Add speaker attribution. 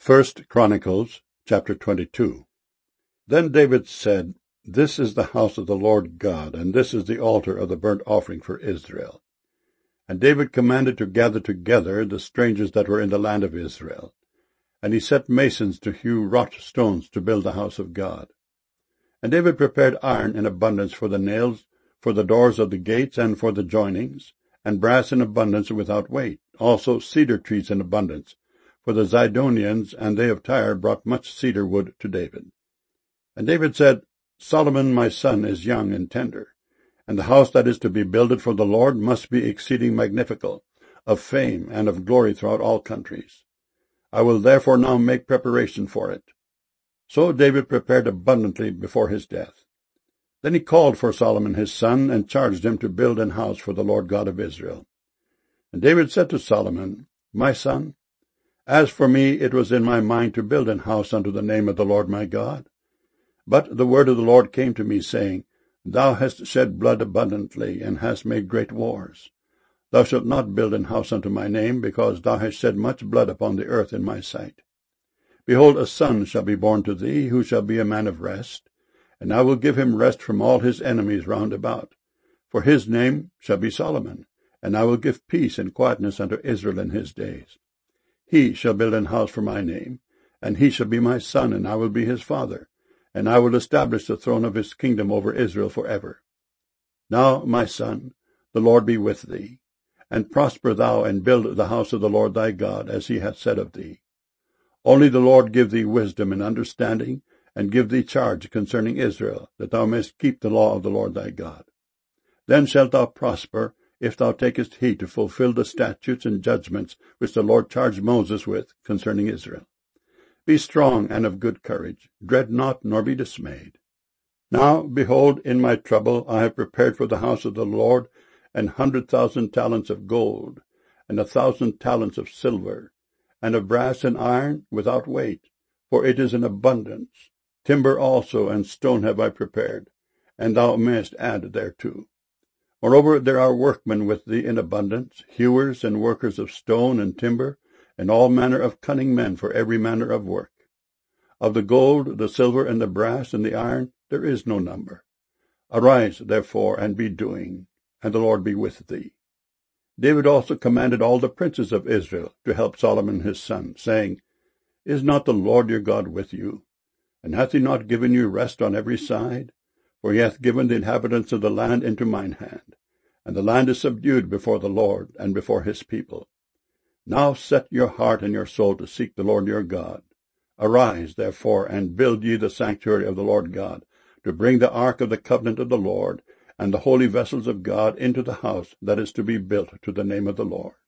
Speaker 1: First Chronicles chapter 22. Then David said, This is the house of the Lord God, and this is the altar of the burnt offering for Israel. And David commanded to gather together the strangers that were in the land of Israel. And he set masons to hew wrought stones to build the house of God. And David prepared iron in abundance for the nails, for the doors of the gates, and for the joinings, and brass in abundance without weight, also cedar trees in abundance. For the Zidonians and they of Tyre brought much cedar wood to David. And David said, Solomon my son is young and tender, and the house that is to be builded for the Lord must be exceeding magnifical, of fame and of glory throughout all countries. I will therefore now make preparation for it. So David prepared abundantly before his death. Then he called for Solomon his son, and charged him to build an house for the Lord God of Israel. And David said to Solomon, My son, as for me, it was in my mind to build an house unto the name of the Lord my God. But the word of the Lord came to me, saying, Thou hast shed blood abundantly, and hast made great wars. Thou shalt not build an house unto my name, because thou hast shed much blood upon the earth in my sight. Behold, a son shall be born to thee, who shall be a man of rest, and I will give him rest from all his enemies round about. For his name shall be Solomon, and I will give peace and quietness unto Israel in his days. He shall build an house for my name, and he shall be my son, and I will be his father, and I will establish the throne of his kingdom over Israel forever. Now, my son, the Lord be with thee, and prosper thou, and build the house of the Lord thy God, as he hath said of thee. Only the Lord give thee wisdom and understanding, and give thee charge concerning Israel, that thou mayest keep the law of the Lord thy God. Then shalt thou prosper, if thou takest heed to fulfill the statutes and judgments which the Lord charged Moses with concerning Israel. Be strong and of good courage, dread not, nor be dismayed. Now, behold, in my trouble I have prepared for the house of the Lord 100,000 talents of gold, and 1,000 talents of silver, and of brass and iron without weight, for it is in abundance. Timber also and stone have I prepared, and thou mayest add thereto. Moreover, there are workmen with thee in abundance, hewers and workers of stone and timber, and all manner of cunning men for every manner of work. Of the gold, the silver, and the brass, and the iron, there is no number. Arise, therefore, and be doing, and the Lord be with thee. David also commanded all the princes of Israel to help Solomon his son, saying, Is not the Lord your God with you? And hath he not given you rest on every side? For he hath given the inhabitants of the land into mine hand, and the land is subdued before the Lord and before his people. Now set your heart and your soul to seek the Lord your God. Arise, therefore, and build ye the sanctuary of the Lord God, to bring the ark of the covenant of the Lord, and the holy vessels of God into the house that is to be built to the name of the Lord.